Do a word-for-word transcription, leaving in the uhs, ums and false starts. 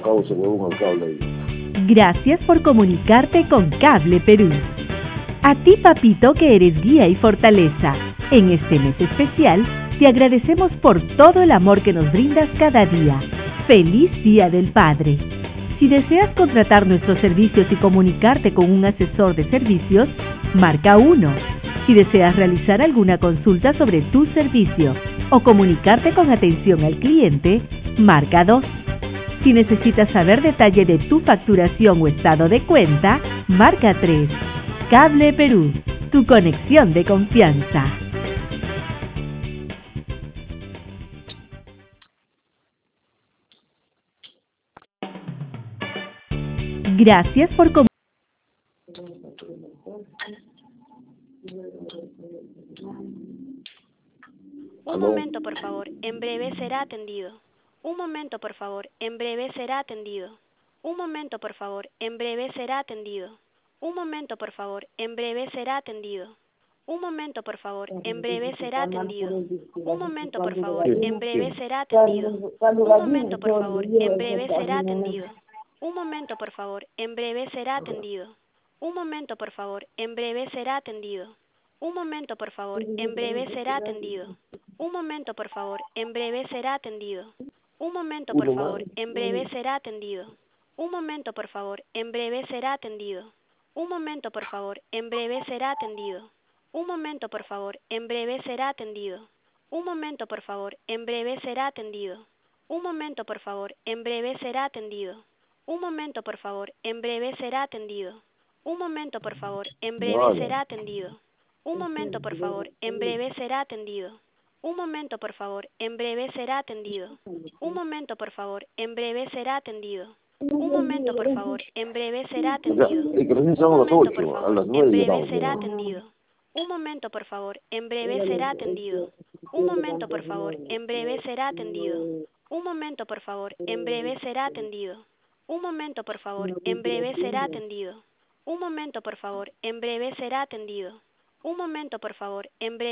causa que buscan cable ahí. Gracias por comunicarte con Cable Perú. A ti, papito, que eres guía y fortaleza. En este mes especial, te agradecemos por todo el amor que nos brindas cada día. ¡Feliz Día del Padre! Si deseas contratar nuestros servicios y comunicarte con un asesor de servicios, marca uno. Si deseas realizar alguna consulta sobre tu servicio o comunicarte con atención al cliente, marca dos. Si necesitas saber detalle de tu facturación o estado de cuenta, marca tres. Cable Perú, tu conexión de confianza. Gracias por comunicar. Un momento, por favor. En breve será atendido. Un momento, por favor. En breve será atendido. Un momento, por favor. En breve será atendido. Un momento, por favor. En breve será atendido. Un momento, por favor. En breve será atendido. Un momento, por favor. En breve será atendido. Un momento, por favor. En breve será atendido. Un momento, por favor. En breve será atendido. Un momento, por favor. En breve será atendido. Un momento, por favor. En breve será atendido. Un momento, por favor. En breve será atendido. Un momento, por favor. En breve será atendido. Un momento, por favor. En breve será atendido. Un momento, por favor. En breve será atendido. Un momento, por favor. En breve será atendido. Un momento, por favor. En breve será atendido. Un momento, por favor. En breve será atendido. Un momento, por favor. En breve será atendido. Un momento, por favor. En breve será atendido. Un momento, por favor. En breve será atendido. Un momento, por favor. En breve será atendido. Un momento, por favor. En breve será atendido. Un momento, por favor. En breve será O sea, atendido. y que recién Un son las momento, por ocho, a favor. las En nueve breve llegamos. será ¿No? atendido. Un momento, por favor. En breve será atendido. Un momento, por favor. En breve será atendido. Un momento, por favor. En breve será atendido. Un momento, por favor. En breve será atendido. Un momento, por favor. En breve será atendido. Un momento, por favor. En breve